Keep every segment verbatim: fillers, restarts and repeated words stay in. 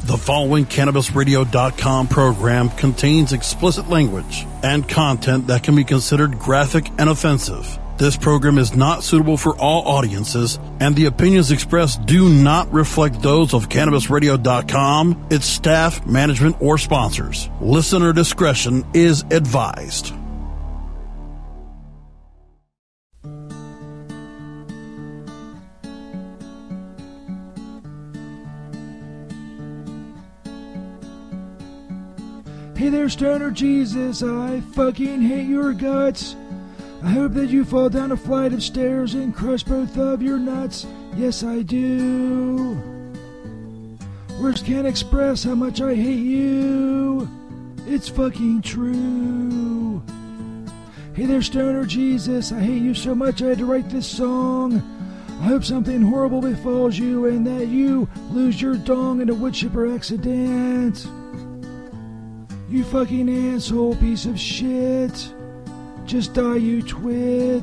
The following Cannabis Radio dot com program contains explicit language and content that can be considered graphic and offensive. This program is not suitable for all audiences, and the opinions expressed do not reflect those of Cannabis Radio dot com, its staff, management, or sponsors. Listener discretion is advised. Hey there, Stoner Jesus, I fucking hate your guts. I hope that you fall down a flight of stairs and crush both of your nuts. Yes, I do. Words can't express how much I hate you. It's fucking true. Hey there, Stoner Jesus, I hate you so much I had to write this song. I hope something horrible befalls you and that you lose your dong in a wood chipper accident. You fucking asshole piece of shit. Just die, you twit.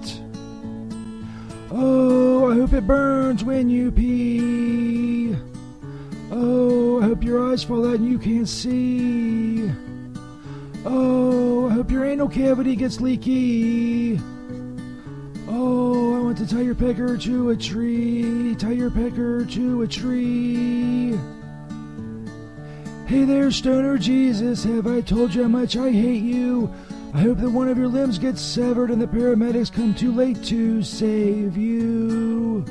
Oh, I hope it burns when you pee. Oh, I hope your eyes fall out and you can't see. Oh, I hope your anal cavity gets leaky. Oh, I want to tie your pecker to a tree. Tie your pecker to a tree. Hey there, Stoner Jesus, have I told you how much I hate you? I hope that one of your limbs gets severed and the paramedics come too late to save you.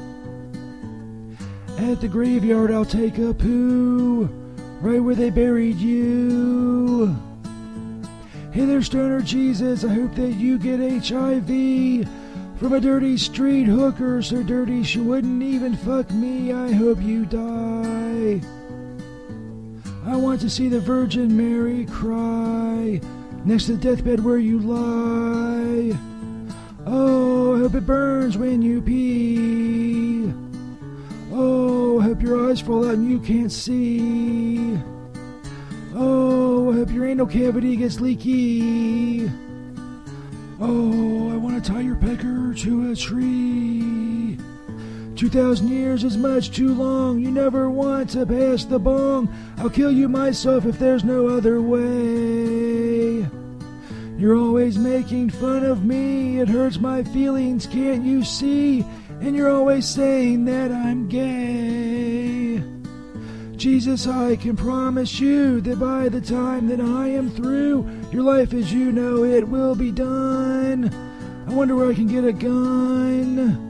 At the graveyard I'll take a poo, right where they buried you. Hey there, Stoner Jesus, I hope that you get H I V from a dirty street hooker so dirty she wouldn't even fuck me. I hope you die. I want to see the Virgin Mary cry next to the deathbed where you lie. Oh, I hope it burns when you pee. Oh, I hope your eyes fall out and you can't see. Oh, I hope your anal cavity gets leaky. Oh, I want to tie your pecker to a tree. Two thousand years is much too long. You never want to pass the bong. I'll kill you myself if there's no other way. You're always making fun of me. It hurts my feelings, can't you see? And you're always saying that I'm gay. Jesus, I can promise you that by the time that I am through, your life as you know it will be done. I wonder where I can get a gun.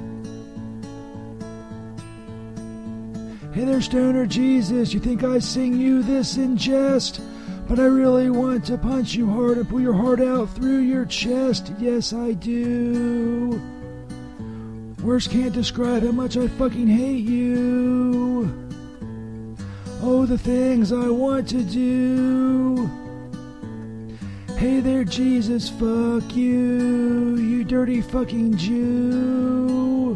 Hey there, Stoner Jesus, you think I sing you this in jest? But I really want to punch you hard and pull your heart out through your chest. Yes, I do. Words can't describe how much I fucking hate you. Oh, the things I want to do. Hey there, Jesus, fuck you, you dirty fucking Jew.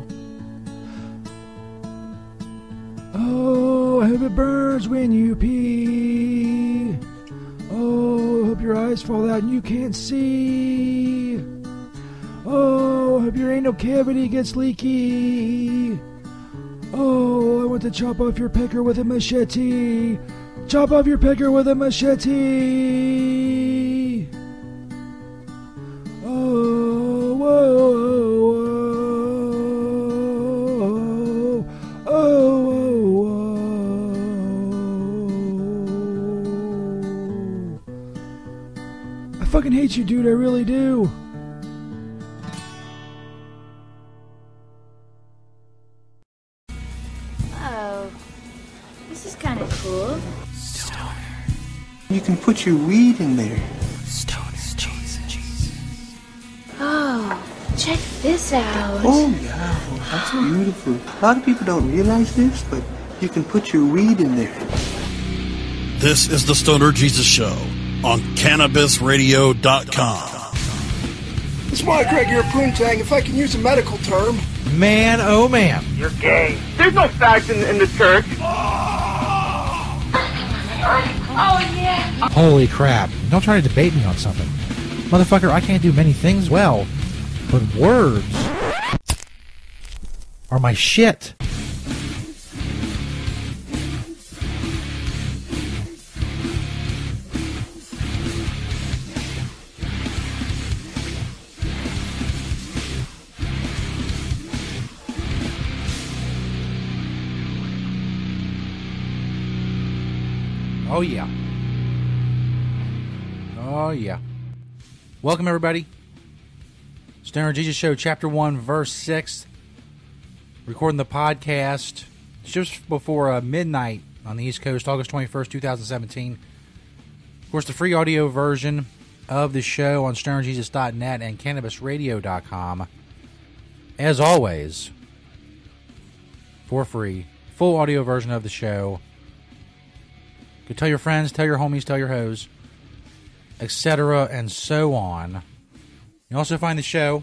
Oh, I hope it burns when you pee. Oh, I hope your eyes fall out and you can't see. Oh, I hope your anal cavity gets leaky. Oh, I want to chop off your pecker with a machete. Chop off your pecker with a machete. Oh, whoa, whoa, whoa, oh, whoa. I fucking hate you, dude, I really do. You can put your weed in there. Stoner Jesus. Oh, check this out. Oh, yeah. Well, that's beautiful. A lot of people don't realize this, but you can put your weed in there. This is the Stoner Jesus Show on Cannabis Radio dot com. It's Mike Craig here, Poontang, if I can use a medical term. Man, oh man. You're gay. There's no fags in, in the church. Oh, yeah. Holy crap. Don't try to debate me on something. Motherfucker, I can't do many things well, but words are my shit. Oh, yeah. Oh, yeah. Welcome, everybody. Stoner Jesus Show, Chapter one, Verse six. Recording the podcast just before uh, midnight on the East Coast, August twenty-first, twenty seventeen. Of course, the free audio version of the show on stoner jesus dot net and cannabis radio dot com. As always, for free, full audio version of the show. You can tell your friends, tell your homies, tell your hoes, et cetera, and so on. You also find the show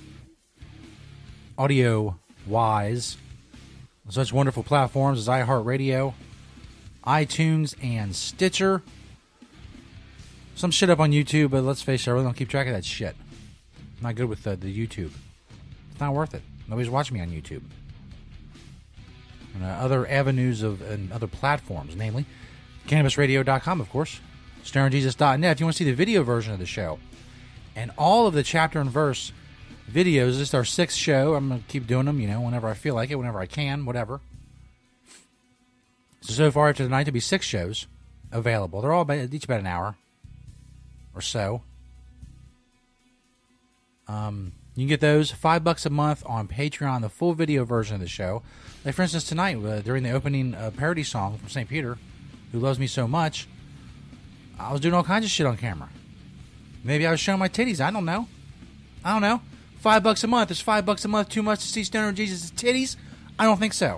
audio-wise on such wonderful platforms as iHeartRadio, iTunes, and Stitcher. Some shit up on YouTube, but let's face it, I really don't keep track of that shit. I'm not good with the, the YouTube. It's not worth it. Nobody's watching me on YouTube. And uh, other avenues of and other platforms, namely cannabis radio dot com, of course, stoner jesus dot net if you want to see the video version of the show. And all of the chapter and verse videos. This is our sixth show. I'm going to keep doing them, you know, whenever I feel like it, whenever I can, whatever. So, so far after tonight, there'll be six shows available. They're all about, each about an hour or so. Um, you can get those five bucks a month on Patreon, the full video version of the show. Like, for instance, tonight, uh, during the opening uh, parody song from Saint Peter, Who Loves Me So Much, I was doing all kinds of shit on camera. Maybe I was showing my titties. I don't know. I don't know. Five bucks a month. Is five bucks a month too much to see Stoner Jesus' titties? I don't think so.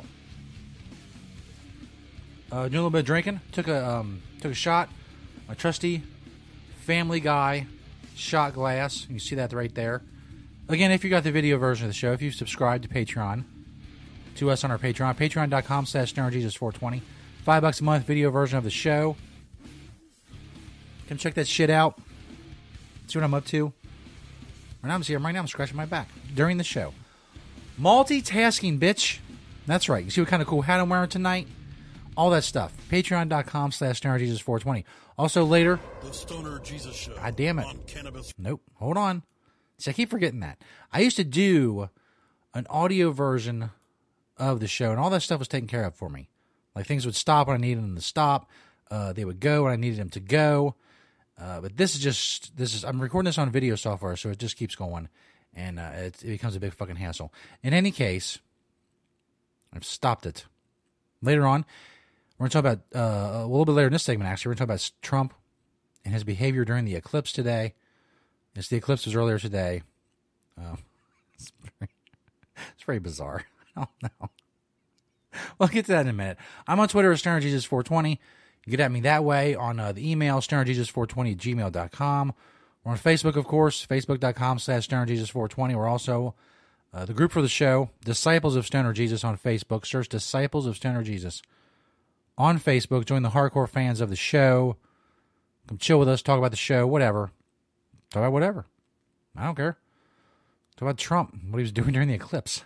Uh, doing a little bit of drinking. Took a um, took a shot. My trusty Family Guy shot glass. You see that right there. Again, if you got the video version of the show, if you subscribe to Patreon, to us on our Patreon, patreon dot com slash stoner jesus four twenty. Five bucks a month video version of the show. Come check that shit out. See what I'm up to. Right now I'm here. Right now I'm scratching my back during the show. Multitasking, bitch. That's right. You see what kind of cool hat I'm wearing tonight? All that stuff. Patreon dot com slash stoner jesus four twenty. Also later, The Stoner Jesus Show. God damn it. On Cannabis. Nope. Hold on. See, I keep forgetting that. I used to do an audio version of the show, and all that stuff was taken care of for me. Like, things would stop when I needed them to stop. Uh, they would go when I needed them to go. Uh, but this is just, this is, I'm recording this on video software, so it just keeps going, and uh, it, it becomes a big fucking hassle. In any case, I've stopped it. Later on, we're going to talk about, uh, a little bit later in this segment, actually, we're going to talk about Trump and his behavior during the eclipse today. Yes, the eclipse was earlier today. Uh, it's, very, it's very bizarre. I don't know. We'll get to that in a minute. I'm on Twitter at stoner jesus four twenty. You get at me that way on uh, the email, stoner jesus four twenty at gmail dot com. We're on Facebook, of course, facebook dot com slash stoner jesus four twenty. We're also uh, the group for the show, Disciples of Stoner Jesus on Facebook. Search Disciples of Stoner Jesus on Facebook. Join the hardcore fans of the show. Come chill with us, talk about the show, whatever. Talk about whatever. I don't care. Talk about Trump, what he was doing during the eclipse.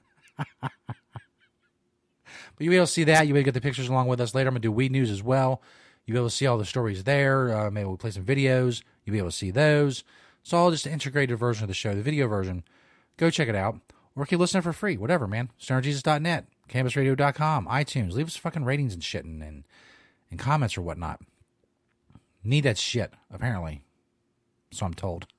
But you'll be able to see that. You'll be able to get the pictures along with us later. I'm going to do weed news as well. You'll be able to see all the stories there. Uh, maybe we'll play some videos. You'll be able to see those. It's all just an integrated version of the show, the video version. Go check it out. Or keep listening for free. Whatever, man. stoner jesus dot net, cannabis radio dot com, iTunes. Leave us fucking ratings and shit and, and, and comments or whatnot. Need that shit, apparently. So I'm told.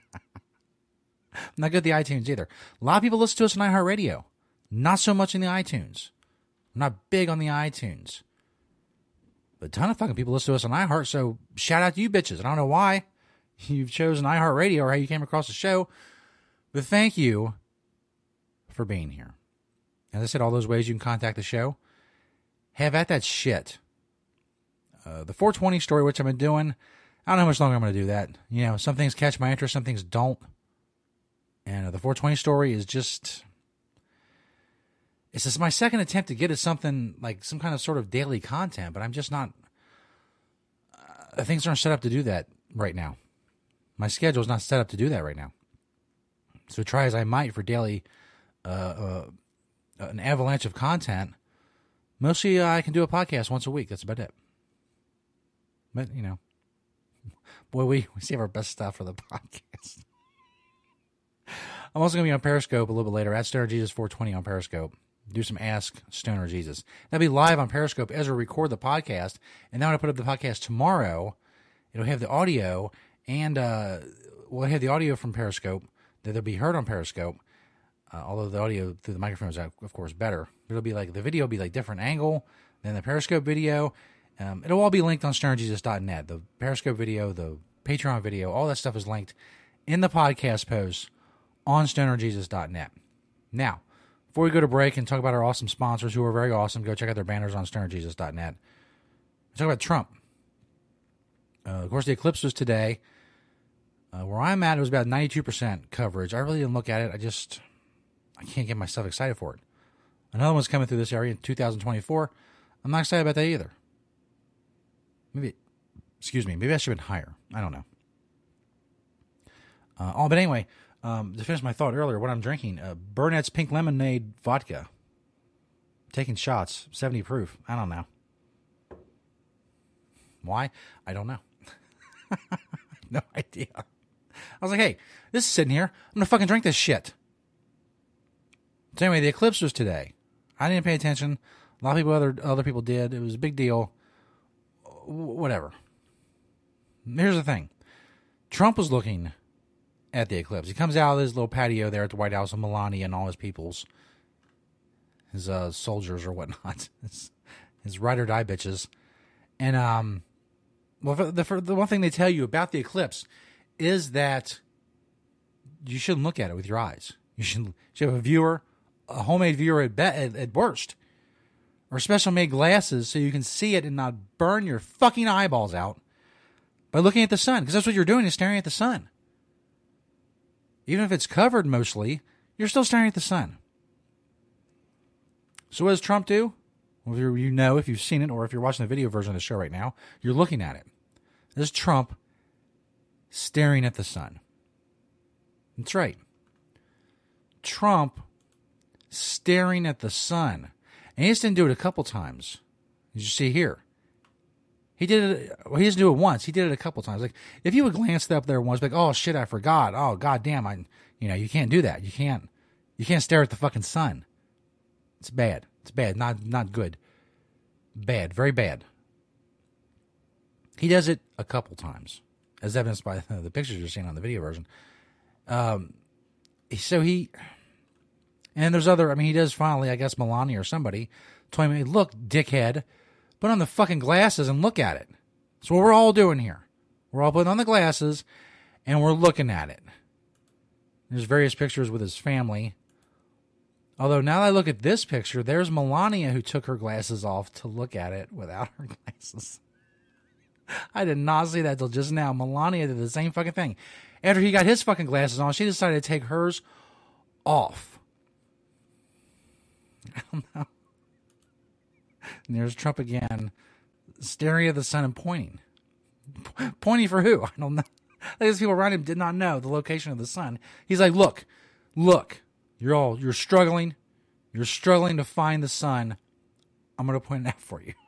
Not good at the iTunes either. A lot of people listen to us on iHeartRadio. Not so much in the iTunes. I'm not big on the iTunes. But a ton of fucking people listen to us on iHeart, so shout out to you bitches. I don't know why you've chosen iHeartRadio or how you came across the show, but thank you for being here. As I said, all those ways you can contact the show. Have at that shit. Uh, the four twenty story, which I've been doing, I don't know how much longer I'm going to do that. You know, some things catch my interest, some things don't. And uh, the four twenty story is just... It's just my second attempt to get at something like some kind of sort of daily content, but I'm just not... Uh, things aren't set up to do that right now. My schedule is not set up to do that right now. So try as I might for daily... Uh, uh, an avalanche of content. Mostly uh, I can do a podcast once a week. That's about it. But, you know... Boy, we, we save our best stuff for the podcast. I'm also going to be on Periscope a little bit later, at stoner jesus four twenty on Periscope. do some Ask Stoner Jesus. That'll be live on Periscope as we record the podcast. And then when I put up the podcast tomorrow, it'll have the audio and uh, we'll have the audio from Periscope that'll be heard on Periscope. Uh, although the audio through the microphone is, of course, better. It'll be like the video will be like different angle than the Periscope video. Um, it'll all be linked on stoner jesus dot net. The Periscope video, the Patreon video, all that stuff is linked in the podcast post on stoner jesus dot net. Now, before we go to break and talk about our awesome sponsors who are very awesome, go check out their banners on stoner jesus dot net. Let's talk about Trump. Uh, of course, the eclipse was today. Uh, where I'm at, it was about ninety-two percent coverage. I really didn't look at it. I just, I can't get myself excited for it. Another one's coming through this area in two thousand twenty-four. I'm not excited about that either. Maybe, excuse me, maybe I should have been higher. I don't know. Uh, oh, but anyway, um, to finish my thought earlier, what I'm drinking, uh, Burnett's Pink Lemonade Vodka. Taking shots, seventy proof. I don't know. Why? I don't know. No idea. I was like, hey, this is sitting here. I'm going to fucking drink this shit. So anyway, the eclipse was today. I didn't pay attention. A lot of people, other other people did. It was a big deal. Whatever. Here's the thing. Trump was looking at the eclipse. He comes out of his little patio there at the White House with Melania and all his peoples. His uh, soldiers or whatnot. His, his ride or die bitches. And, um... Well, the, the, the one thing they tell you about the eclipse is that you shouldn't look at it with your eyes. You should, you should have a viewer, a homemade viewer at, be, at, at worst, or special made glasses so you can see it and not burn your fucking eyeballs out by looking at the sun. Because that's what you're doing, is staring at the sun. Even if it's covered mostly, you're still staring at the sun. So what does Trump do? Well, you know, if you've seen it or if you're watching the video version of the show right now, you're looking at it. This is Trump staring at the sun. That's right. Trump staring at the sun. And he just didn't do it a couple times. As you see here. He did it, well, he doesn't do it once. He did it a couple times. Like, if you would glance up there once, like, oh shit, I forgot. Oh, goddamn, I, you know, you can't do that. You can't, you can't stare at the fucking sun. It's bad. It's bad, not not good. Bad, very bad. He does it a couple times, as evidenced by the pictures you're seeing on the video version. Um, so he, and there's other, I mean, he does finally, I guess Melania or somebody told him, look, dickhead, put on the fucking glasses and look at it. That's what we're all doing here. We're all putting on the glasses, and we're looking at it. There's various pictures with his family. Although now that I look at this picture, there's Melania who took her glasses off to look at it without her glasses. I did not see that till just now. Melania did the same fucking thing. After he got his fucking glasses on, she decided to take hers off. I don't know. And there's Trump again, staring at the sun and pointing. P- pointing for who? I don't know. These people around him did not know the location of the sun. He's like, look, look. You're all, you're struggling. You're struggling to find the sun. I'm going to point it out for you.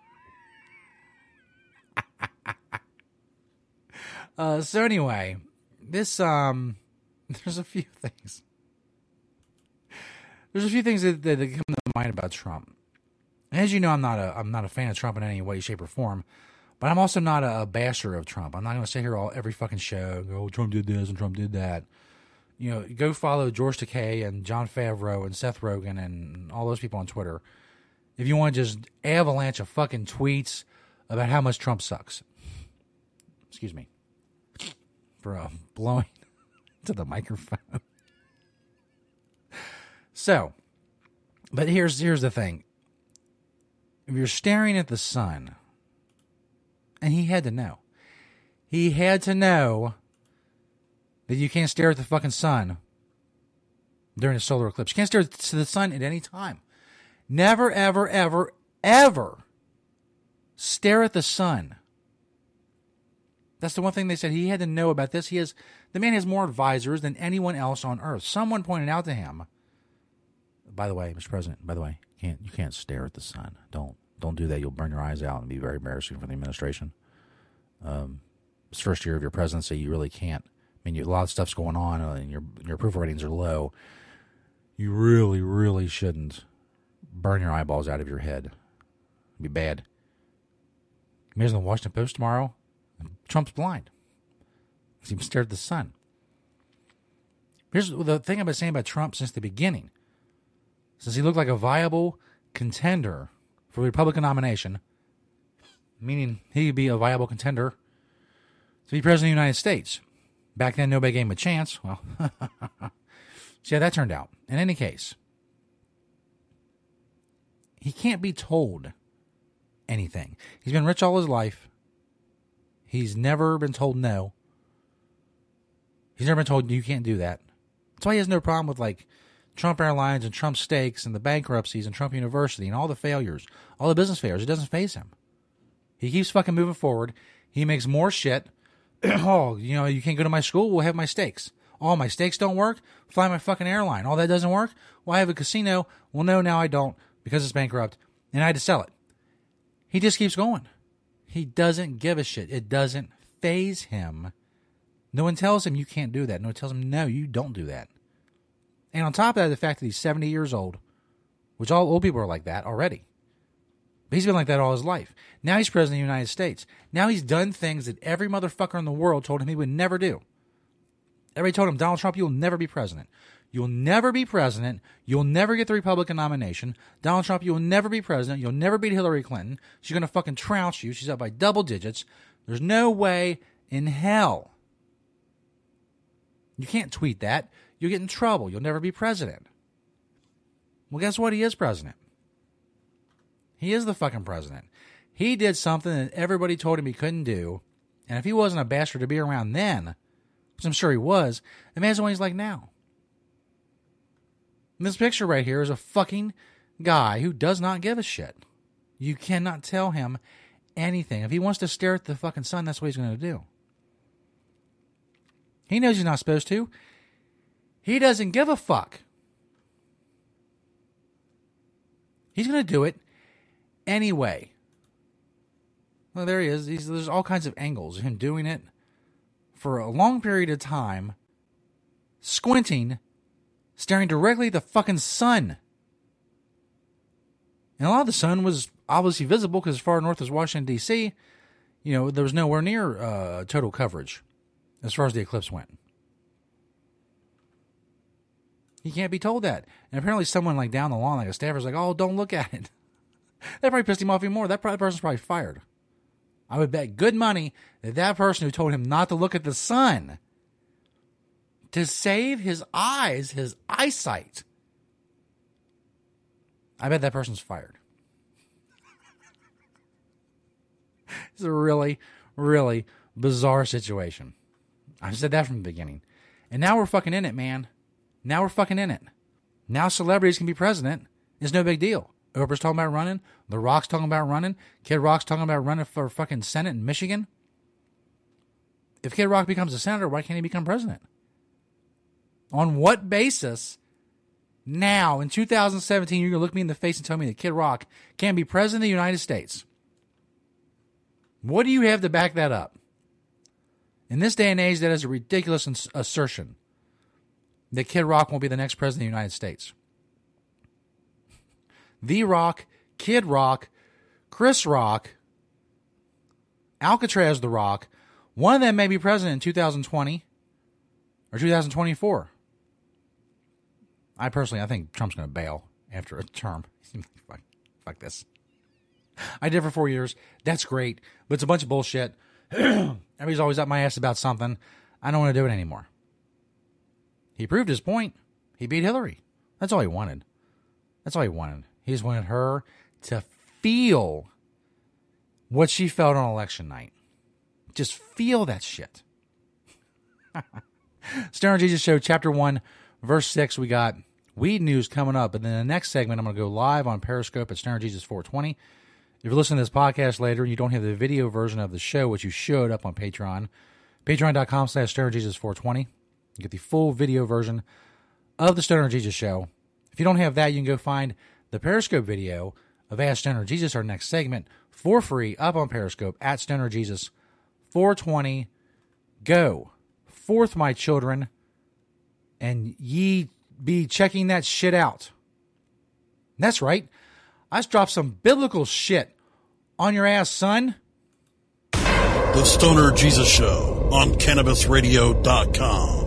uh, so anyway, this, um, there's a few things. There's a few things that, that come to mind about Trump. As you know, I'm not a, I'm not a fan of Trump in any way, shape, or form. But I'm also not a, a basher of Trump. I'm not going to sit here all every fucking show, go, oh, Trump did this and Trump did that. You know, go follow George Takei and Jon Favreau and Seth Rogen and all those people on Twitter if you want to just avalanche of fucking tweets about how much Trump sucks. Excuse me for uh, blowing to the microphone. So, but here's here's the thing. If you're staring at the sun, and he had to know, he had to know that you can't stare at the fucking sun during a solar eclipse. You can't stare at the sun at any time. Never, ever, ever, ever stare at the sun. That's the one thing they said he had to know about this. He has, the man has more advisors than anyone else on earth. Someone pointed out to him, by the way, Mister President, by the way, you can't, you can't stare at the sun. Don't, don't do that. You'll burn your eyes out and be very embarrassing for the administration. Um, this first year of your presidency, you really can't. I mean, you, a lot of stuff's going on, uh, and your your approval ratings are low. You really, really shouldn't burn your eyeballs out of your head. It'd be bad. Imagine the Washington Post tomorrow. Trump's blind. He stared at the sun. Here's the thing I've been saying about Trump since the beginning. Since he looked like a viable contender for the Republican nomination, meaning he could be a viable contender to be president of the United States. Back then, nobody gave him a chance. Well, see how that turned out. In any case, he can't be told anything. He's been rich all his life. He's never been told no. He's never been told you can't do that. That's why he has no problem with like Trump Airlines and Trump Steaks and the bankruptcies and Trump University and all the failures, all the business failures. It doesn't faze him. He keeps fucking moving forward. He makes more shit. Oh, you know, you can't go to my school. We'll have my steaks. Oh, my steaks don't work. Fly my fucking airline. Oh, that doesn't work. Well, I have a casino. Well, no, now I don't because it's bankrupt and I had to sell it. He just keeps going. He doesn't give a shit. It doesn't faze him. No one tells him you can't do that. No one tells him, no, you don't do that. And on top of that, the fact that he's seventy years old, which all old people are like that already. But he's been like that all his life. Now he's president of the United States. Now he's done things that every motherfucker in the world told him he would never do. Everybody told him, Donald Trump, you'll never be president. You'll never be president. You'll never get the Republican nomination. Donald Trump, you'll never be president. You'll never beat Hillary Clinton. She's going to fucking trounce you. She's up by double digits. There's no way in hell. You can't tweet that. You'll get in trouble. You'll never be president. Well, guess what? He is president. He is the fucking president. He did something that everybody told him he couldn't do. And if he wasn't a bastard to be around then, which I'm sure he was, imagine what he's like now. And this picture right here is a fucking guy who does not give a shit. You cannot tell him anything. If he wants to stare at the fucking sun, that's what he's going to do. He knows he's not supposed to. He doesn't give a fuck. He's going to do it anyway. Well, there he is. He's, there's all kinds of angles of him doing it for a long period of time, squinting, staring directly at the fucking sun. And a lot of the sun was obviously visible because as far north as Washington, D C, you know, there was nowhere near uh, total coverage as far as the eclipse went. He can't be told that. And apparently someone like down the lawn, like a staffer's like, oh, don't look at it. That probably pissed him off even more. That person's probably fired. I would bet good money that that person who told him not to look at the sun to save his eyes, his eyesight, I bet that person's fired. It's a really, really bizarre situation. I said that from the beginning. And now we're fucking in it, man. Now we're fucking in it. Now celebrities can be president. It's no big deal. Oprah's talking about running. The Rock's talking about running. Kid Rock's talking about running for fucking Senate in Michigan. If Kid Rock becomes a senator, why can't he become president? On what basis now, in two thousand seventeen, you're going to look me in the face and tell me that Kid Rock can be president of the United States? What do you have to back that up? In this day and age, that is a ridiculous ins- assertion that Kid Rock won't be the next president of the United States. The Rock, Kid Rock, Chris Rock, Alcatraz the Rock, one of them may be president in two thousand twenty or two thousand twenty-four. I personally, I think Trump's going to bail after a term. fuck, fuck this. I did for four years. That's great, but it's a bunch of bullshit. Everybody's always up my ass about something. I don't want to do it anymore. He proved his point. He beat Hillary. That's all he wanted. That's all he wanted. He just wanted her to feel what she felt on election night. Just feel that shit. Stoner Jesus Show, Chapter one, Verse six, we got weed news coming up. And then the next segment, I'm going to go live on Periscope at Stoner Jesus four twenty. If you're listening to this podcast later and you don't have the video version of the show, which you should, up on Patreon, patreon.com slash Stoner Jesus 420. You get the full video version of the Stoner Jesus Show. If you don't have that, you can go find the Periscope video of Ask Stoner Jesus, our next segment, for free up on Periscope at Stoner Jesus four twenty. Go forth, my children, and ye be checking that shit out. That's right. I just dropped some biblical shit on your ass, son. The Stoner Jesus Show on Cannabis Radio dot com.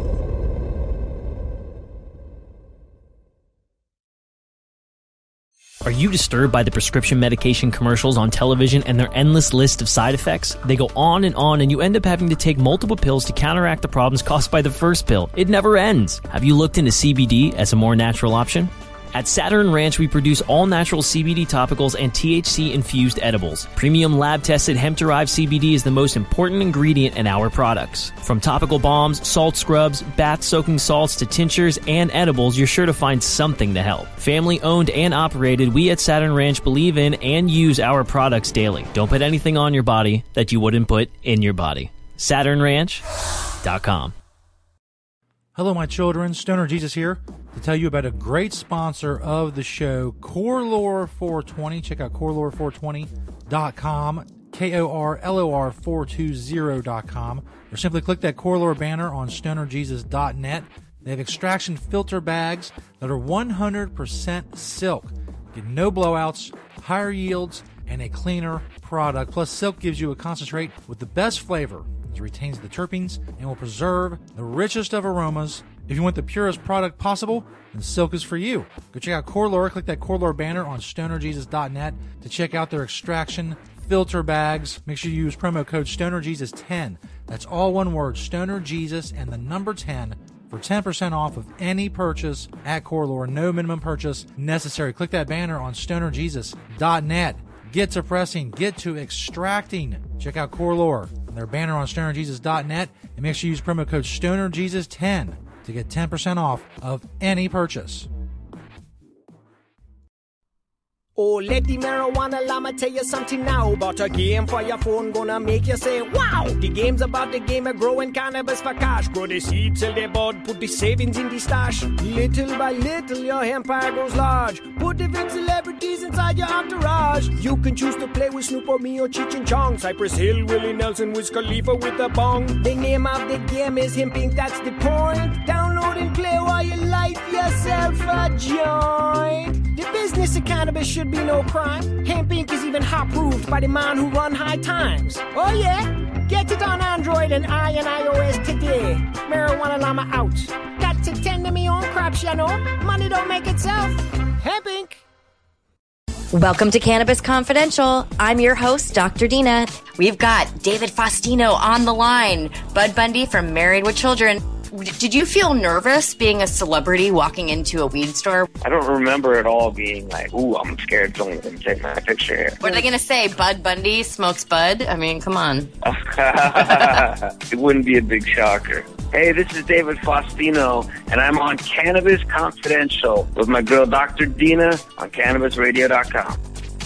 Are you disturbed by the prescription medication commercials on television and their endless list of side effects? They go on and on, and you end up having to take multiple pills to counteract the problems caused by the first pill. It never ends. Have you looked into C B D as a more natural option? At Saturn Ranch, we produce all-natural C B D topicals and T H C-infused edibles. Premium lab-tested hemp-derived C B D is the most important ingredient in our products. From topical balms, salt scrubs, bath-soaking salts to tinctures and edibles, you're sure to find something to help. Family-owned and operated, we at Saturn Ranch believe in and use our products daily. Don't put anything on your body that you wouldn't put in your body. Saturn Ranch dot com. Hello, my children. Stoner Jesus here to tell you about a great sponsor of the show, Core Lore four twenty. Check out core lore four twenty dot com, K O R L O R four twenty dot com, or simply click that Core Lore banner on stoner jesus dot net. They have extraction filter bags that are one hundred percent silk. Get no blowouts, higher yields, and a cleaner product. Plus, silk gives you a concentrate with the best flavor. It retains the terpenes and will preserve the richest of aromas. If you want the purest product possible, then silk is for you. Go check out Core Lore. Click that Core Lore banner on stoner jesus dot net to check out their extraction filter bags. Make sure you use promo code stoner jesus ten. That's all one word, StonerJesus and the number ten for ten percent off of any purchase at Core Lore. No minimum purchase necessary. Click that banner on stoner jesus dot net. Get to pressing. Get to extracting. Check out Core Lore and their banner on stoner jesus dot net, and make sure you use promo code stoner jesus ten to get ten percent off of any purchase. Oh, let the marijuana llama tell you something now about a game for your phone gonna make you say, wow! The game's about the game of growing cannabis for cash. Grow the seed, sell the bud, put the savings in the stash. Little by little, your empire grows large. Put different celebrities inside your entourage. You can choose to play with Snoop or me or Cheech and Chong, Cypress Hill, Willie Nelson, Wiz Khalifa with a bong. The name of the game is Hemp Incorporated, that's the point. Download and play while you light yourself a joint. The business of cannabis should be no crime. Hemp Incorporated is even hot-proofed by the man who run High Times. Oh yeah? Get it on Android and I and iOS today. Marijuana llama out. Got to tend to me own crops, you know. Money don't make itself. Hemp Incorporated. Welcome to Cannabis Confidential. I'm your host, Doctor Dina. We've got David Faustino on the line. Bud Bundy from Married with Children. Did you feel nervous being a celebrity walking into a weed store? I don't remember at all being like, ooh, I'm scared someone's going to take my picture here. What are they going to say? Bud Bundy smokes bud? I mean, come on. It wouldn't be a big shocker. Hey, this is David Faustino, and I'm on Cannabis Confidential with my girl, Doctor Dina, on Cannabis Radio dot com.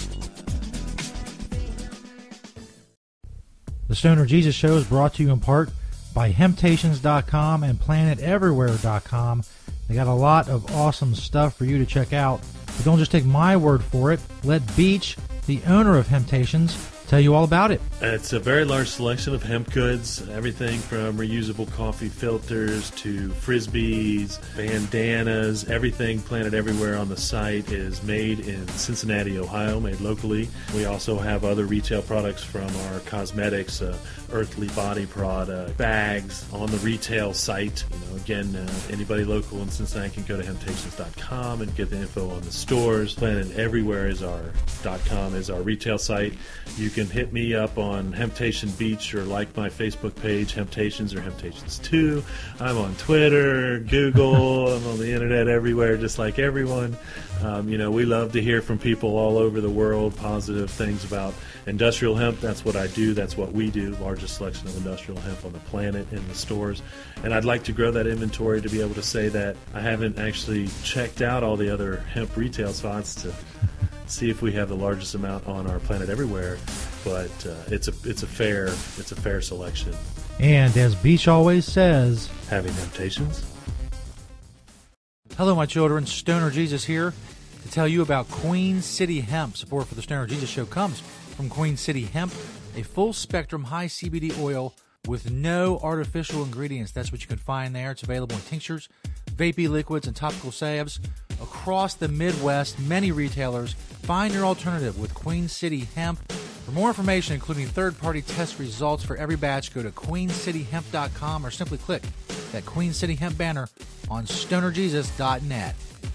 The Stoner Jesus Show is brought to you in part by Hemptations dot com and Planet Everywhere dot com. They got a lot of awesome stuff for you to check out. But don't just take my word for it. Let Beach, the owner of Hemptations, tell you all about it. It's a very large selection of hemp goods, everything from reusable coffee filters to frisbees, bandanas, everything Planet Everywhere on the site is made in Cincinnati, Ohio, made locally. We also have other retail products from our cosmetics, uh, Earthly Body product, bags on the retail site. You know, again, uh, anybody local in Cincinnati can go to Hemptations dot com and get the info on the stores. Planet Everywhere is our .com is our retail site. You can hit me up on Hemptation Beach or like my Facebook page, Hemptations or Hemptations two. I'm on Twitter, Google, I'm on the internet everywhere, just like everyone. Um, you know, we love to hear from people all over the world, positive things about industrial hemp. That's what I do. That's what we do. Largest selection of industrial hemp on the planet in the stores. And I'd like to grow that inventory to be able to say that I haven't actually checked out all the other hemp retail spots to see if we have the largest amount on our Planet Everywhere. But uh, it's a it's a fair it's a fair selection. And as Beach always says, having temptations. Hello, my children. Stoner Jesus here to tell you about Queen City Hemp. Support for the Stoner Jesus Show comes from Queen City Hemp, a full-spectrum high C B D oil with no artificial ingredients. That's what you can find there. It's available in tinctures, vapey liquids, and topical salves. Across the Midwest, many retailers Find your alternative with Queen City Hemp. For more information, including third-party test results for every batch, go to queen city hemp dot com or simply click that Queen City Hemp banner on stoner jesus dot net.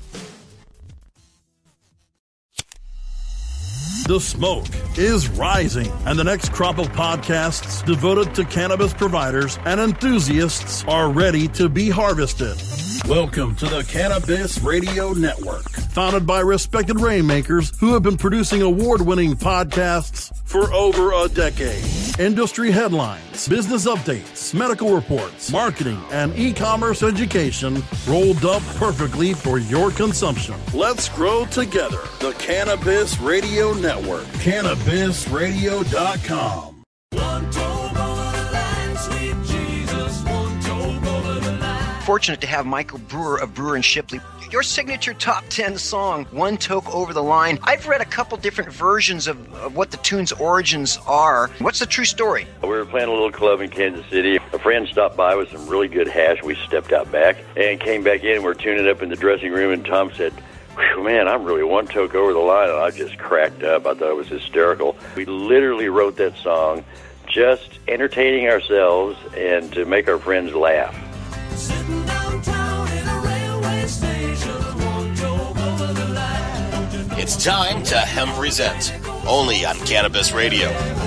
The smoke is rising, and the next crop of podcasts devoted to cannabis providers and enthusiasts are ready to be harvested. Welcome to the Cannabis Radio Network, founded by respected rainmakers who have been producing award-winning podcasts for over a decade. Industry headlines, business updates, medical reports, marketing, and e-commerce education rolled up perfectly for your consumption. Let's grow together. The Cannabis Radio Network, cannabis radio dot com. Fortunate to have Michael Brewer of Brewer and Shipley. Your signature top ten song, One Toke Over the Line. I've read a couple different versions of, of what the tune's origins are. What's the true story? We were playing a little club in Kansas City. A friend stopped by with some really good hash. We stepped out back and came back in. We're tuning up in the dressing room, and Tom said, "Whew, man, I'm really one toke over the line." And I just cracked up. I thought it was hysterical. We literally wrote that song just entertaining ourselves and to make our friends laugh. Sitting downtown in a railway station, one toke over the line. It's time to Hemp Present, only on Cannabis Radio.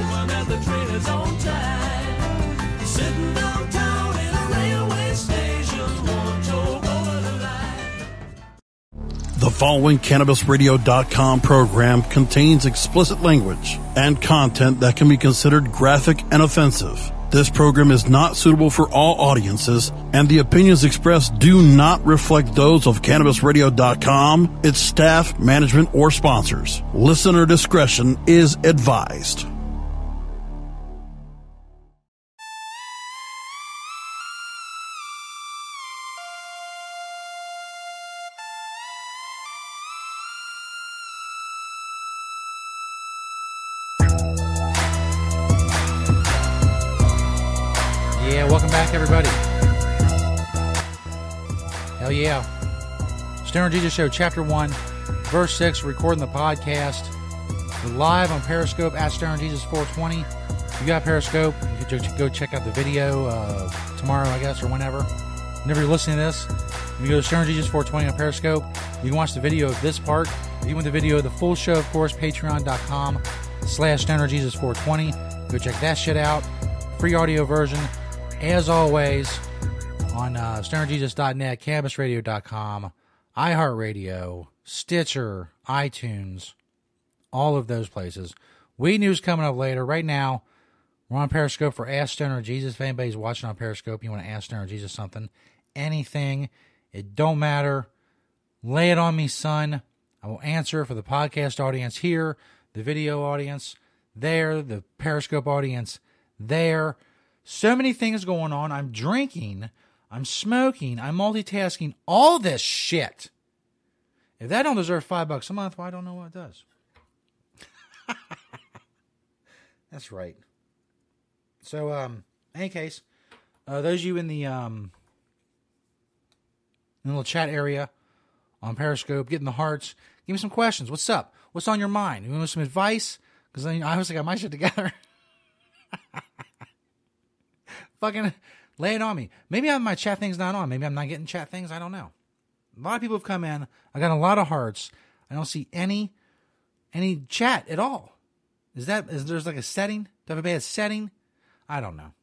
Sitting downtown in a railway station, one toke over the line. The following Cannabis Radio dot com program contains explicit language and content that can be considered graphic and offensive. This program is not suitable for all audiences, and the opinions expressed do not reflect those of Cannabis Radio dot com, its staff, management, or sponsors. Listener discretion is advised. Welcome back, everybody. Hell yeah. Stoner Jesus Show, Chapter one, Verse six, recording the podcast. We're live on Periscope at Stoner Jesus four twenty. If you got Periscope, you can go check out the video uh, tomorrow, I guess, or whenever. Whenever you're listening to this, you go to Stoner Jesus four twenty on Periscope. You can watch the video of this part. If you want the video of the full show, of course, patreon dot com slash Stoner Jesus four twenty. Go check that shit out. Free audio version. As always, on uh, stoner jesus dot net, cannabis radio dot com, iHeartRadio, Stitcher, iTunes, all of those places. Weed News coming up later. Right now, we're on Periscope for Ask Stoner Jesus. If anybody's watching on Periscope, you want to ask Stoner Jesus something, anything, it don't matter. Lay it on me, son. I will answer for the podcast audience here, the video audience there, the Periscope audience there. So many things going on. I'm drinking. I'm smoking. I'm multitasking. All this shit. If that don't deserve five bucks a month, well, I don't know what does. That's right. So, um, in any case, uh, those of you in the um, in the little chat area on Periscope, getting the hearts, give me some questions. What's up? What's on your mind? You want some advice? Because I obviously got my shit together. Fucking lay it on me. Maybe I'm, my chat thing's not on. Maybe I'm not getting chat things. I don't know. A lot of people have come in. I got a lot of hearts. I don't see any any chat at all. Is that is there's like a setting? Do I have a bad setting? I don't know.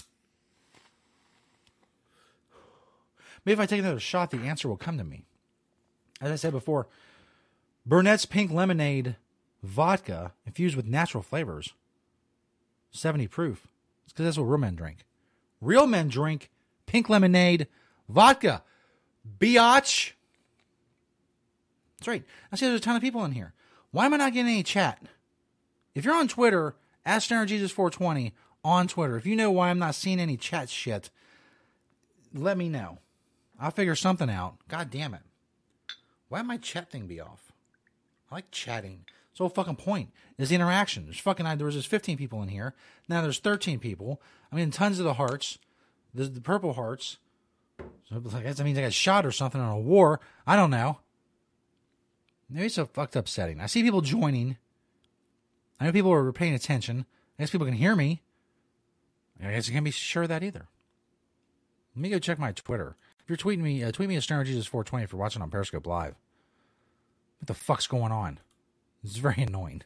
Maybe if I take another shot, the answer will come to me. As I said before, Burnett's Pink Lemonade vodka infused with natural flavors. seventy proof. It's because that's what real men drink. Real men drink pink lemonade vodka. Biatch. That's right. I see there's a ton of people in here. Why am I not getting any chat? If you're on Twitter, ask Stoner Jesus four twenty on Twitter. If you know why I'm not seeing any chat shit, let me know. I'll figure something out. God damn it. Why might my chat thing be off? I like chatting. It's the whole fucking point. Is the interaction. There's fucking, there was just fifteen people in here. Now there's thirteen people. I mean, tons of the hearts. There's the purple hearts. So I guess that means I got shot or something in a war. I don't know. Maybe it's a fucked up setting. I see people joining. I know people are paying attention. I guess people can hear me. I guess you can't be sure of that either. Let me go check my Twitter. If you're tweeting me, uh, tweet me at Stoner Jesus four twenty if you're watching on Periscope Live. What the fuck's going on? It's very annoying.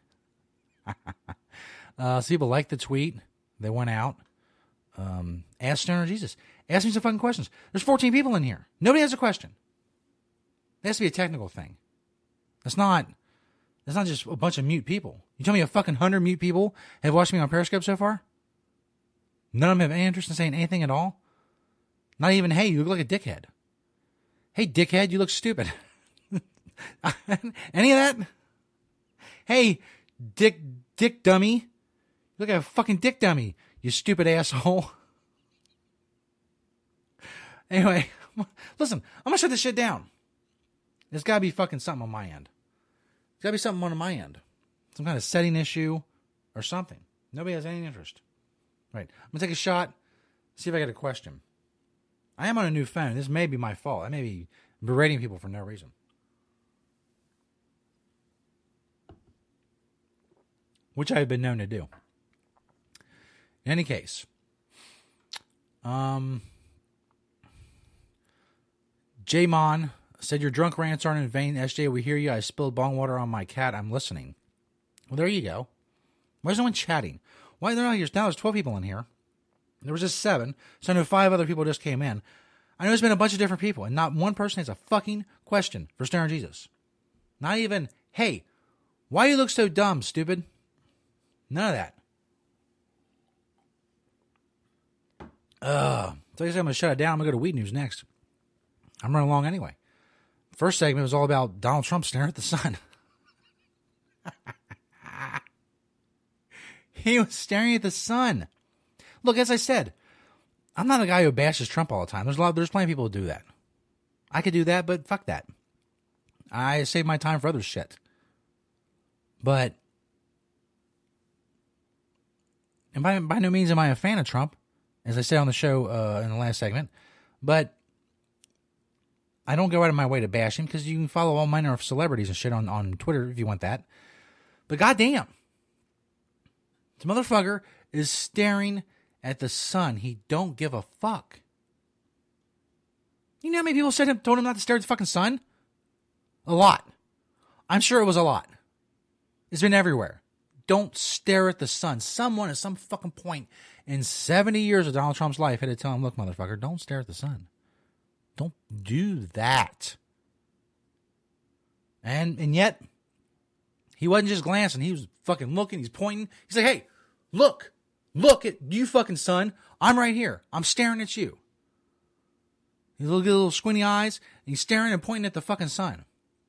uh, so people like the tweet. They went out. Um, ask Stoner Jesus. Ask me some fucking questions. There's fourteen people in here. Nobody has a question. It has to be a technical thing. It's not, it's not just a bunch of mute people. You tell me a fucking hundred mute people have watched me on Periscope so far? None of them have any interest in saying anything at all? Not even, hey, you look like a dickhead. Hey, dickhead, you look stupid. Any of that? Hey, dick, dick dummy. You look like a fucking dick dummy, you stupid asshole. Anyway, listen, I'm going to shut this shit down. There's got to be fucking something on my end. There's got to be something on my end. Some kind of setting issue or something. Nobody has any interest. Right. I'm going to take a shot, see if I get a question. I am on a new phone. This may be my fault. I may be berating people for no reason. Which I've been known to do. In any case. Um, J-Mon said, your drunk rants aren't in vain. S J, we hear you. I spilled bong water on my cat. I'm listening. Well, there you go. Why is no one chatting? Why are there not here? Now there's twelve people in here. There was just seven. So I know five other people just came in. I know there's been a bunch of different people, and not one person has a fucking question for Stoner Jesus. Not even, hey, why you look so dumb, stupid? None of that. Uh, so I guess I'm going to shut it down. I'm going to go to Weed News next. I'm running along anyway. First segment was all about Donald Trump staring at the sun. He was staring at the sun. Look, as I said, I'm not a guy who bashes Trump all the time. There's a lot. There's plenty of people who do that. I could do that, but fuck that. I save my time for other shit. But, and by, by no means am I a fan of Trump, as I said on the show uh, in the last segment, but I don't go out of my way to bash him because you can follow all manner of celebrities and shit on, on Twitter if you want that. But goddamn, this motherfucker is staring at the sun. He don't give a fuck. You know how many people said him, told him not to stare at the fucking sun? A lot. I'm sure it was a lot. It's been everywhere. Don't stare at the sun. Someone at some fucking point in seventy years of Donald Trump's life had to tell him, look, motherfucker, don't stare at the sun. Don't do that. And and yet, he wasn't just glancing. He was fucking looking. He's pointing. He's like, hey, look. Look at you fucking sun. I'm right here. I'm staring at you. He's little, little squinty eyes. And he's staring and pointing at the fucking sun.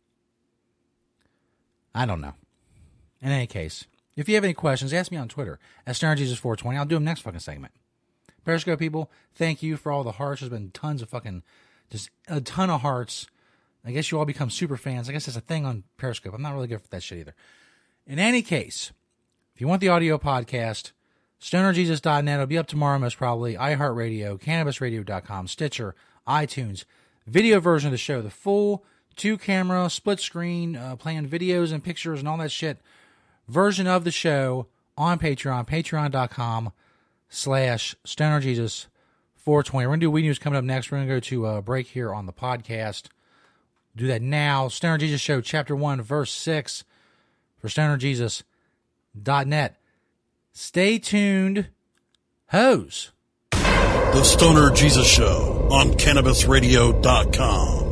I don't know. In any case, if you have any questions, ask me on Twitter at Stoner Jesus four twenty. I'll do them next fucking segment. Periscope people, thank you for all the hearts. There's been tons of fucking, just a ton of hearts. I guess you all become super fans. I guess it's a thing on Periscope. I'm not really good for that shit either. In any case, if you want the audio podcast, stoner jesus dot net. It'll be up tomorrow most probably. iHeartRadio, Cannabis Radio dot com, Stitcher, iTunes. Video version of the show, the full two-camera, split screen, uh, playing videos and pictures and all that shit version of the show on Patreon, patreon.com slash Stoner Jesus four twenty. We're going to do Weed News coming up next. We're going to go to a break here on the podcast. Do that now. Stoner Jesus Show, Chapter one, Verse six for stoner jesus dot net. Stay tuned. Hose. The Stoner Jesus Show on Cannabis Radio dot com.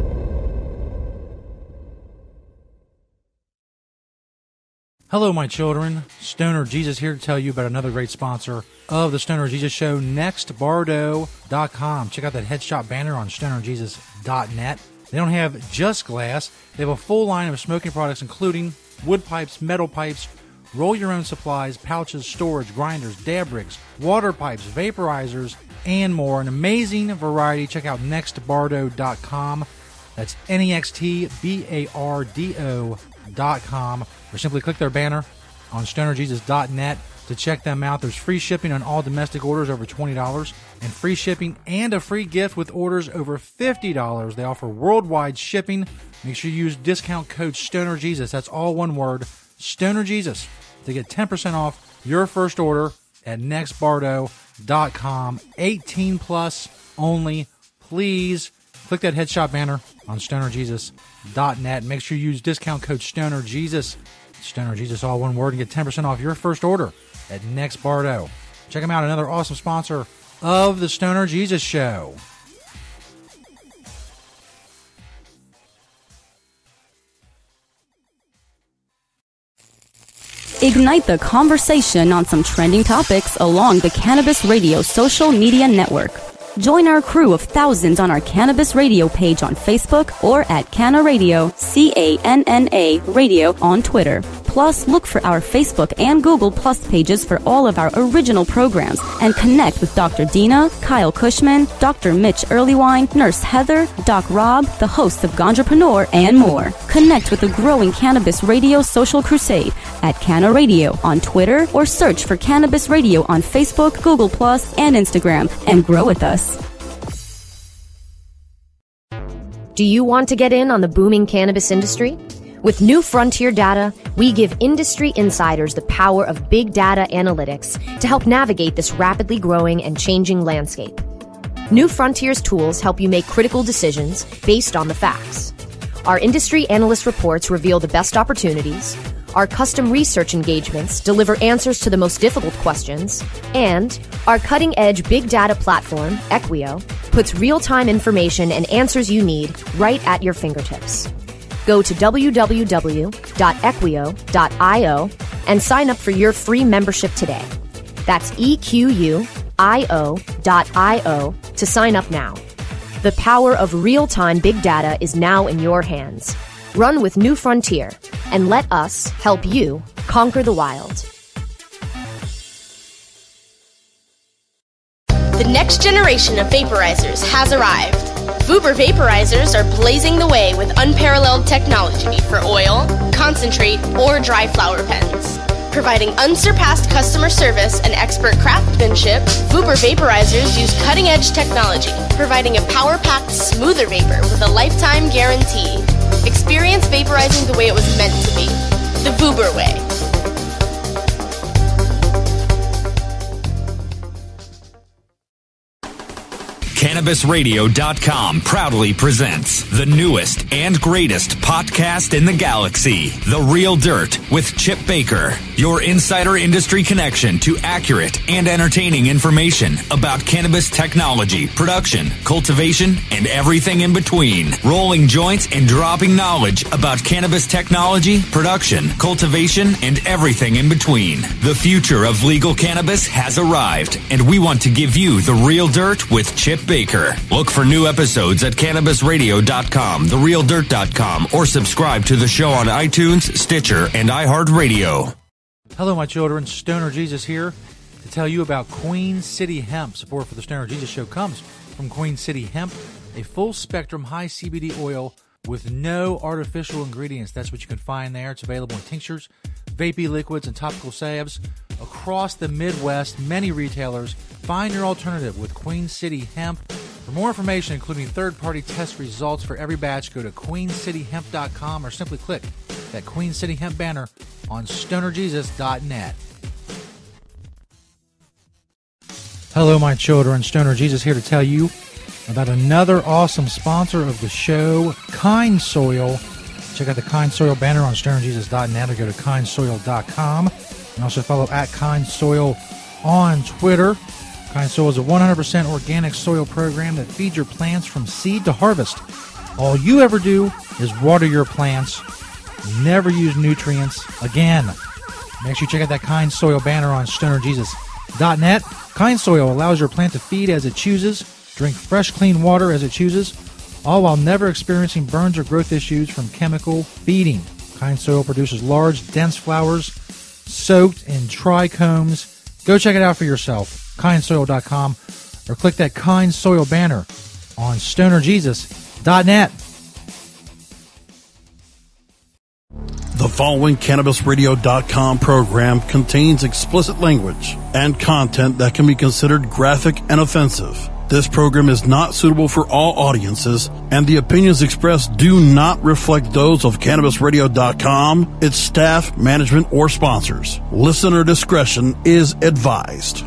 Hello, my children. Stoner Jesus here to tell you about another great sponsor of the Stoner Jesus Show, next bardo dot com. Check out that headshot banner on stoner jesus dot net. They don't have just glass. They have a full line of smoking products, including wood pipes, metal pipes, roll-your-own supplies, pouches, storage, grinders, dab rigs, water pipes, vaporizers, and more. An amazing variety. Check out next bardo dot com. That's N E X T B A R D O dot com. Or simply click their banner on stoner jesus dot net to check them out. There's free shipping on all domestic orders over twenty dollars and free shipping and a free gift with orders over fifty dollars. They offer worldwide shipping Make sure you use discount code Stoner Jesus. That's all one word, Stoner Jesus, to get ten percent off your first order at next bardo dot com. eighteen plus only. Please click that headshot banner on stoner jesus dot net. Make sure you use discount code Stoner Jesus. Stoner Jesus, all one word, and get ten percent off your first order at Next Bardo. Check them out, another awesome sponsor of the Stoner Jesus Show. Ignite the conversation on some trending topics along the Cannabis Radio social media network. Join our crew of thousands on our Cannabis Radio page on Facebook or at Canna Radio, C A N N A Radio on Twitter. Plus, look for our Facebook and Google Plus pages for all of our original programs and connect with Doctor Dina, Kyle Cushman, Doctor Mitch Earlywine, Nurse Heather, Doc Rob, the host of Ganjapreneur, and more. Connect with the growing Cannabis Radio social crusade at Canna Radio on Twitter or search for Cannabis Radio on Facebook, Google Plus, and Instagram and grow with us. Do you want to get in on the booming cannabis industry? With New Frontier Data, we give industry insiders the power of big data analytics to help navigate this rapidly growing and changing landscape. New Frontier's tools help you make critical decisions based on the facts. Our industry analyst reports reveal the best opportunities, our custom research engagements deliver answers to the most difficult questions, and our cutting-edge big data platform, Equio, puts real-time information and answers you need right at your fingertips. Go to w w w dot equio dot io and sign up for your free membership today. That's E Q U I O dot I O to sign up now. The power of real-time big data is now in your hands. Run with New Frontier and let us help you conquer the wild. The next generation of vaporizers has arrived. Vuber vaporizers are blazing the way with unparalleled technology for oil, concentrate, or dry flower pens. Providing unsurpassed customer service and expert craftsmanship, Vuber vaporizers use cutting-edge technology, providing a power-packed, smoother vapor with a lifetime guarantee. Experience vaporizing the way it was meant to be. The Vuber way. Cannabis Radio dot com proudly presents the newest and greatest podcast in the galaxy, The Real Dirt with Chip Baker, your insider industry connection to accurate and entertaining information about cannabis technology, production, cultivation, and everything in between. Rolling joints and dropping knowledge about cannabis technology, production, cultivation, and everything in between. The future of legal cannabis has arrived, and we want to give you The Real Dirt with Chip Baker. Baker. Look for new episodes at Cannabis Radio dot com, The Real Dirt dot com, or subscribe to the show on iTunes, Stitcher, and iHeartRadio. Hello, my children. Stoner Jesus here to tell you about Queen City Hemp. Support for the Stoner Jesus Show comes from Queen City Hemp, a full-spectrum high C B D oil with no artificial ingredients. That's what you can find there. It's available in tinctures, vapey liquids, and topical salves. Across the Midwest, many retailers. Find your alternative with Queen City Hemp. For more information, including third-party test results for every batch, go to queen city hemp dot com or simply click that Queen City Hemp banner on stoner jesus dot net. Hello, my children. Stoner Jesus here to tell you about another awesome sponsor of the show, Kind Soil. Check out the Kind Soil banner on stoner jesus dot net or go to kind soil dot com. And also follow at Kind Soil on Twitter. Kind Soil is a one hundred percent organic soil program that feeds your plants from seed to harvest. All you ever do is water your plants. Never use nutrients again. Make sure you check out that Kind Soil banner on stoner jesus dot net. Kind Soil allows your plant to feed as it chooses, drink fresh, clean water as it chooses, all while never experiencing burns or growth issues from chemical feeding. Kind Soil produces large, dense flowers soaked in trichomes. Go check it out for yourself. kind soil dot com or click that Kind Soil banner on stoner jesus dot net. The following Cannabis Radio dot com program contains explicit language and content that can be considered graphic and offensive. This program is not suitable for all audiences, and the opinions expressed do not reflect those of Cannabis Radio dot com, its staff, management, or sponsors. Listener discretion is advised.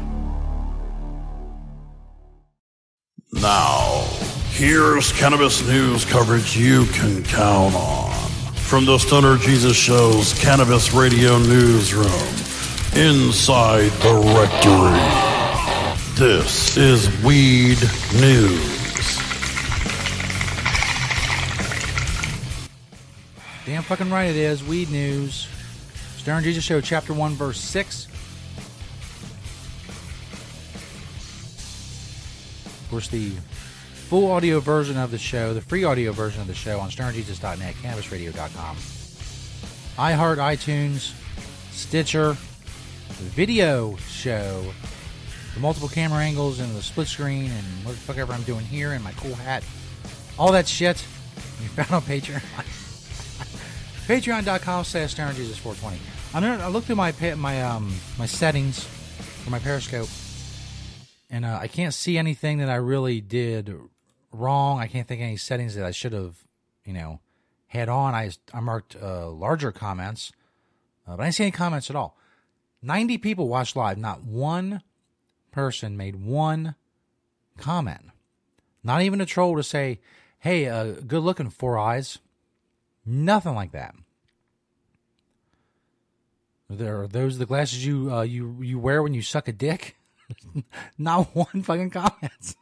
Now, here's cannabis news coverage you can count on. From the Stoner Jesus Show's Cannabis Radio Newsroom, inside the rectory. This is Weed News. Damn fucking right it is. Weed News. Stoner Jesus Show, Chapter one, Verse six. Of course, the full audio version of the show, the free audio version of the show on stoner jesus dot net, cannabis radio dot com, iHeart, iTunes, Stitcher, the video show, the multiple camera angles and the split screen and what the fuck ever I'm doing here and my cool hat, all that shit you found on Patreon. Patreon dot com slash stoner jesus four twenty. I'm gonna, I looked through my my um my settings for my Periscope, and uh, I can't see anything that I really did wrong. I can't think of any settings that I should have, you know, had on. I I marked uh, larger comments, uh, but I didn't see any comments at all. ninety people watched live. Not one person made one comment. Not even a troll to say, hey, uh, good looking, Four Eyes. Nothing like that. There are those the glasses you uh, you you wear when you suck a dick. Not one fucking comment.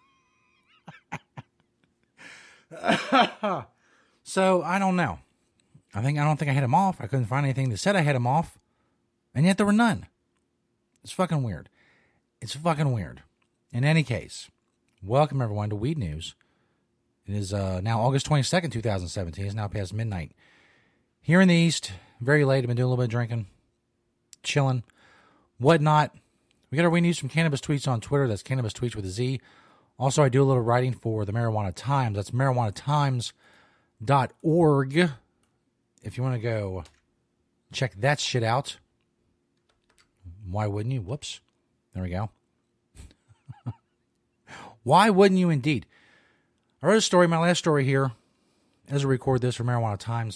So I don't know. I think I don't think I had him off. I couldn't find anything that said I had him off, and yet there were none. It's fucking weird. It's fucking weird. In any case, welcome everyone to Weed News. It is uh, now August twenty-second, twenty seventeen. It's now past midnight. Here in the East, very late. I've been doing a little bit of drinking, chilling, whatnot. We got our Weed News from Cannabis Tweets on Twitter. That's Cannabis Tweets with a Z. Also, I do a little writing for the Marijuana Times. That's marijuana times dot org. If you want to go check that shit out. Why wouldn't you? Whoops. There we go. Why wouldn't you indeed? I wrote a story, my last story here, as I record this for Marijuana Times.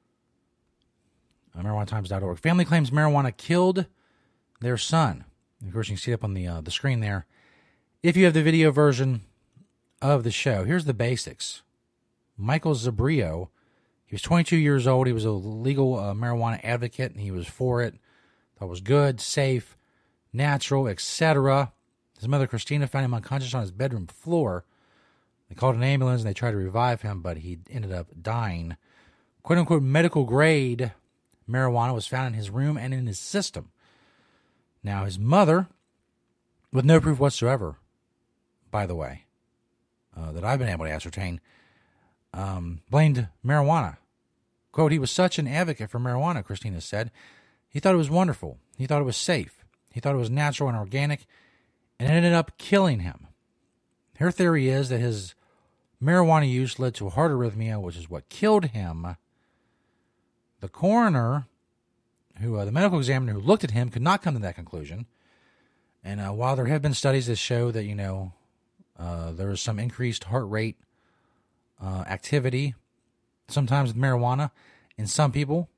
Uh, marijuana times dot org. Family claims marijuana killed their son. Of course, you can see it up on the uh, the screen there. If you have the video version of the show, here's the basics. Michael Zabrio, he was twenty-two years old. He was a legal uh, marijuana advocate, and he was for it. Thought it was good, safe, natural, et cetera. His mother, Christina, found him unconscious on his bedroom floor. They called an ambulance, and they tried to revive him, but he ended up dying. Quote-unquote medical grade marijuana was found in his room and in his system. Now, his mother, with no proof whatsoever, by the way, uh, that I've been able to ascertain, um, blamed marijuana. Quote, he was such an advocate for marijuana, Christina said. He thought it was wonderful. He thought it was safe. He thought it was natural and organic, and it ended up killing him. Her theory is that his marijuana use led to a heart arrhythmia, which is what killed him. The coroner, who uh, the medical examiner who looked at him, could not come to that conclusion. And uh, while there have been studies that show that, you know, uh, there is some increased heart rate uh, activity, sometimes with marijuana, in some people,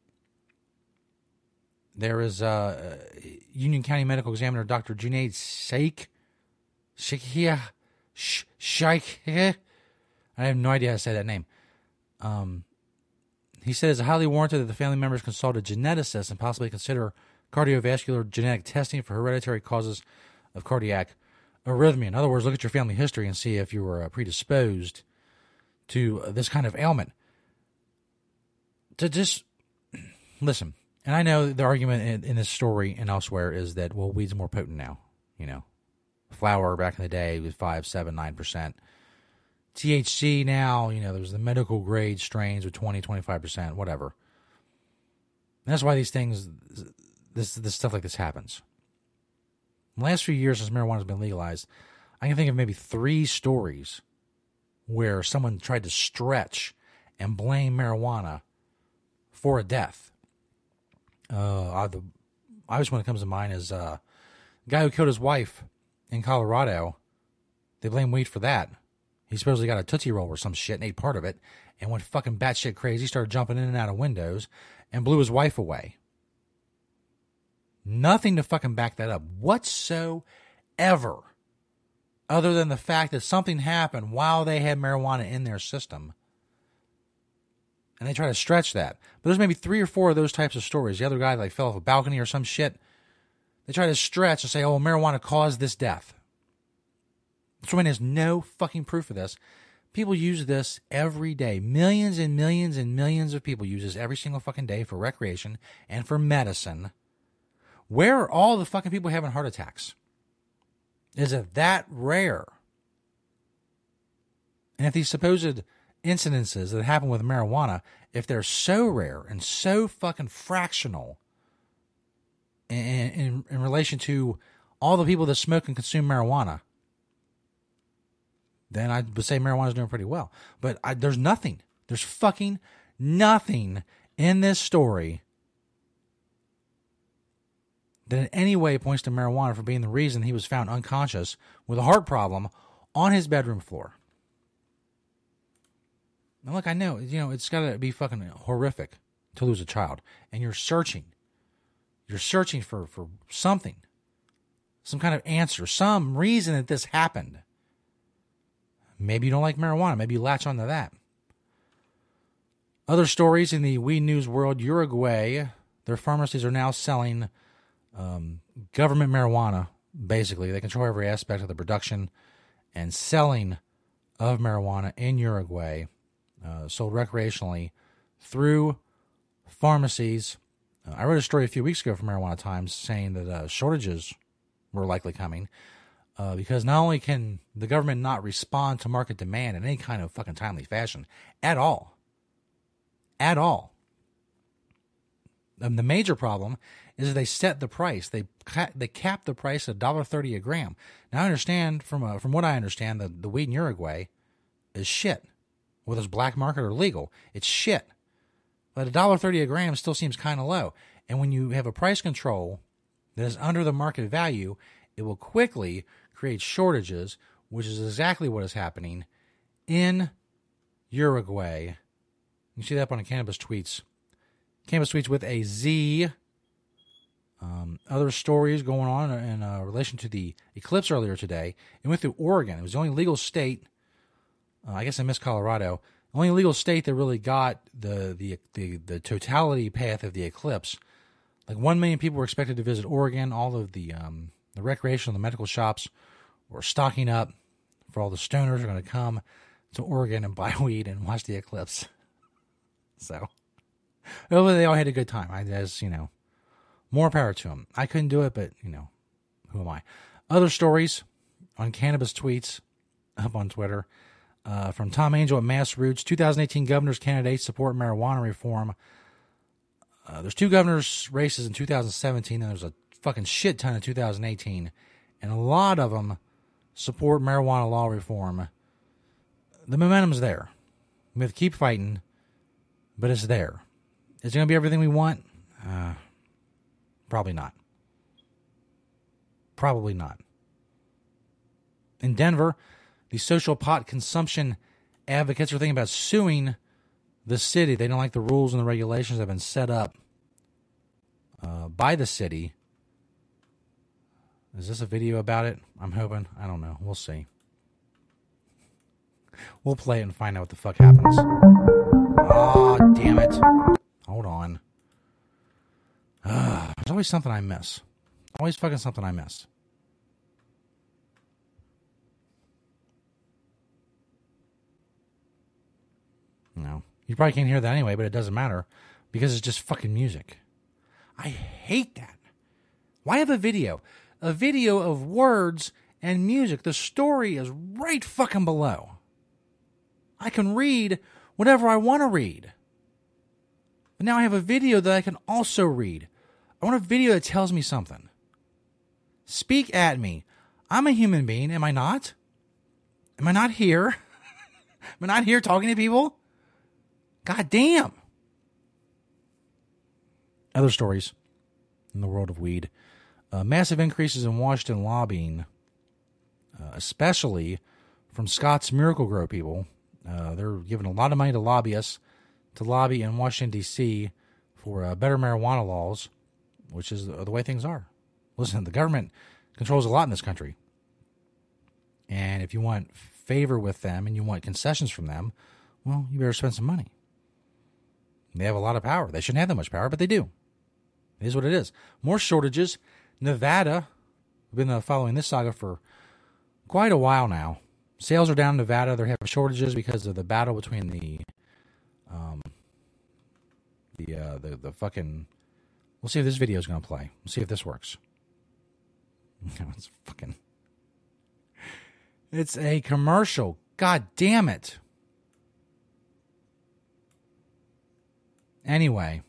there is uh, Union County Medical Examiner Doctor Junaid Sheikh. Sheikh. Sheikh. I have no idea how to say that name. Um, he said it's highly warranted that the family members consult a geneticist and possibly consider cardiovascular genetic testing for hereditary causes of cardiac arrhythmia. In other words, look at your family history and see if you were uh, predisposed to uh, this kind of ailment. To just listen, and I know the argument in, in this story and elsewhere is that, well, weed's more potent now. You know, flower back in the day was five, seven, nine percent. T H C now, you know, there's the medical grade strains with twenty, twenty-five percent, whatever. And that's why these things, this this stuff like this happens. In the last few years since marijuana has been legalized, I can think of maybe three stories where someone tried to stretch and blame marijuana for a death. Uh, the obvious one that comes to mind is uh, a guy who killed his wife in Colorado They blame weed for that. He supposedly got a Tootsie Roll or some shit and ate part of it and went fucking batshit crazy, started jumping in and out of windows, and blew his wife away. Nothing to fucking back that up whatsoever, other than the fact that something happened while they had marijuana in their system. And they try to stretch that. But there's maybe three or four of those types of stories. The other guy like fell off a balcony or some shit. They try to stretch and say, oh, marijuana caused this death. So when there's no fucking proof of this, people use this every day. Millions and millions and millions of people use this every single fucking day for recreation and for medicine. Where are all the fucking people having heart attacks? Is it that rare? And if these supposed incidences that happen with marijuana, if they're so rare and so fucking fractional in, in, in relation to all the people that smoke and consume marijuana, then I would say marijuana is doing pretty well. But I, there's nothing. There's fucking nothing in this story that in any way points to marijuana for being the reason he was found unconscious with a heart problem on his bedroom floor. Now look, I know, you know, it's got to be fucking horrific to lose a child. And you're searching. You're searching for, for something. Some kind of answer. Some reason that this happened. Maybe you don't like marijuana. Maybe you latch onto that. Other stories in the weed news world. Uruguay, their pharmacies are now selling um, government marijuana, basically. They control every aspect of the production and selling of marijuana in Uruguay. Uh, sold recreationally through pharmacies. Uh, I wrote a story a few weeks ago from Marijuana Times saying that uh, shortages were likely coming uh, because not only can the government not respond to market demand in any kind of fucking timely fashion at all, at all. Um, the major problem is that they set the price. They ca- they cap the price at one dollar thirty a gram. Now I understand, from uh, from what I understand, the, the weed in Uruguay is shit. Whether it's black market or legal, it's shit. But one dollar thirty a gram still seems kind of low. And when you have a price control that is under the market value, it will quickly create shortages, which is exactly what is happening in Uruguay. You can see that up on the Cannabis Tweets. Cannabis Tweets with a Z. Um, other stories going on in uh, relation to the eclipse earlier today. It went through Oregon. It was the only legal state. Uh, I guess I missed Colorado. The only legal state that really got the, the the the totality path of the eclipse. Like one million people were expected to visit Oregon. All of the um, the recreational, the medical shops were stocking up for all the stoners are going to come to Oregon and buy weed and watch the eclipse. So, well, they all had a good time. I as you know, more power to them. I couldn't do it, but you know, who am I? Other stories on Cannabis Tweets up on Twitter. Uh, from Tom Angel at Mass Roots, two thousand eighteen governor's candidates support marijuana reform. Uh, there's two governor's races in two thousand seventeen, and there's a fucking shit ton in two thousand eighteen, and a lot of them support marijuana law reform. The momentum's there. We have to keep fighting, but it's there. Is it going to be everything we want? Uh, probably not. Probably not. In Denver, the social pot consumption advocates are thinking about suing the city. They don't like the rules and the regulations that have been set up uh, by the city. Is this a video about it? I'm hoping. I don't know. We'll see. We'll play it and find out what the fuck happens. Oh, damn it. Hold on. Uh, there's always something I miss. Always fucking something I miss. No. You probably can't hear that anyway, but it doesn't matter because it's just fucking music. I hate that. Why have a video? A video of words and music. The story is right fucking below. I can read whatever I want to read. But now I have a video that I can also read. I want a video that tells me something. Speak at me. I'm a human being, am I not? Am I not here? Am I not here talking to people? God damn. Other stories in the world of weed. Uh, massive increases in Washington lobbying uh, especially from Scott's Miracle Grow people. Uh, they're giving a lot of money to lobbyists to lobby in Washington, D C for uh, better marijuana laws, which is the, the way things are. Listen, the government controls a lot in this country. And if you want favor with them and you want concessions from them, well, you better spend some money. They have a lot of power. They shouldn't have that much power, but they do. It is what it is. More shortages. Nevada, we've been uh, following this saga for quite a while now. Sales are down in Nevada. They're having shortages because of the battle between the, um, the, uh, the, the fucking, we'll see if this video is going to play. We'll see if this works. It's fucking, it's a commercial. God damn it. Anyway.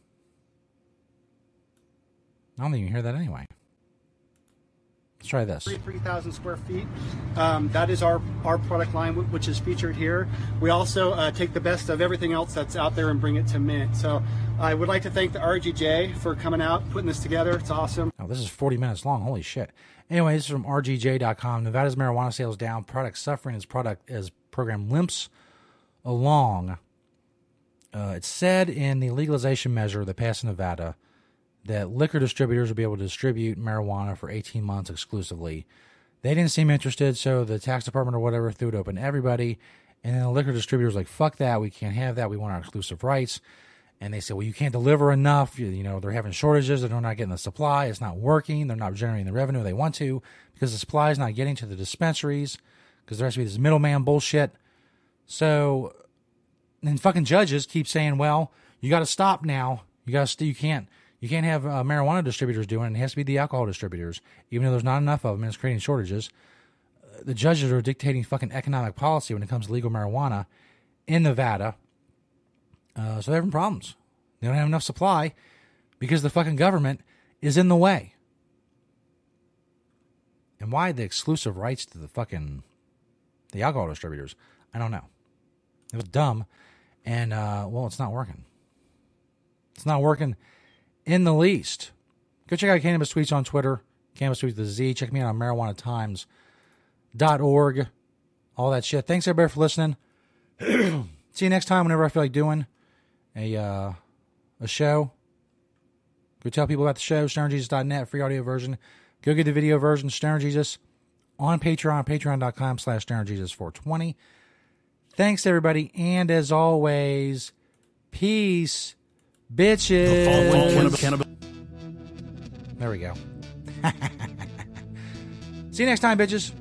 I don't think you can hear that anyway. Let's try this. three thousand square feet. Um, that is our, our product line, which is featured here. We also uh, take the best of everything else that's out there and bring it to Mint. So I would like to thank the R G J for coming out, putting this together. It's awesome. Oh, this is forty minutes long. Holy shit. Anyway, this is from R G J dot com. Nevada's marijuana sales down. Product suffering as product as program limps along. Uh, it's said in the legalization measure that passed in Nevada that liquor distributors will be able to distribute marijuana for eighteen months exclusively. They didn't seem interested, so the tax department or whatever threw it open to everybody. And then the liquor distributors like, fuck that, we can't have that, we want our exclusive rights. And they said, well, you can't deliver enough. You, you know, they're having shortages, they're not getting the supply, it's not working, they're not generating the revenue they want to because the supply is not getting to the dispensaries because there has to be this middleman bullshit. So, and fucking judges keep saying, well, you got to stop now. You got to, you can't. You can't have uh, marijuana distributors doing it. It has to be the alcohol distributors, even though there's not enough of them and it's creating shortages. Uh, the judges are dictating fucking economic policy when it comes to legal marijuana in Nevada. Uh, so they're having problems. They don't have enough supply because the fucking government is in the way. And why the exclusive rights to the fucking the alcohol distributors? I don't know. It was dumb. And, uh, well, it's not working. It's not working in the least. Go check out Cannabis Tweets on Twitter. Cannabis Tweets with a Z. Check me out on marijuana times dot org. All that shit. Thanks, everybody, for listening. See you next time whenever I feel like doing a uh, a show. Go tell people about the show. stoner jesus dot net. Free audio version. Go get the video version. Stoner Jesus on Patreon. Patreon.com slash Stoner Jesus four twenty. Thanks, everybody. And as always, peace. Bitches. The cannabis. There we go. See you next time, bitches.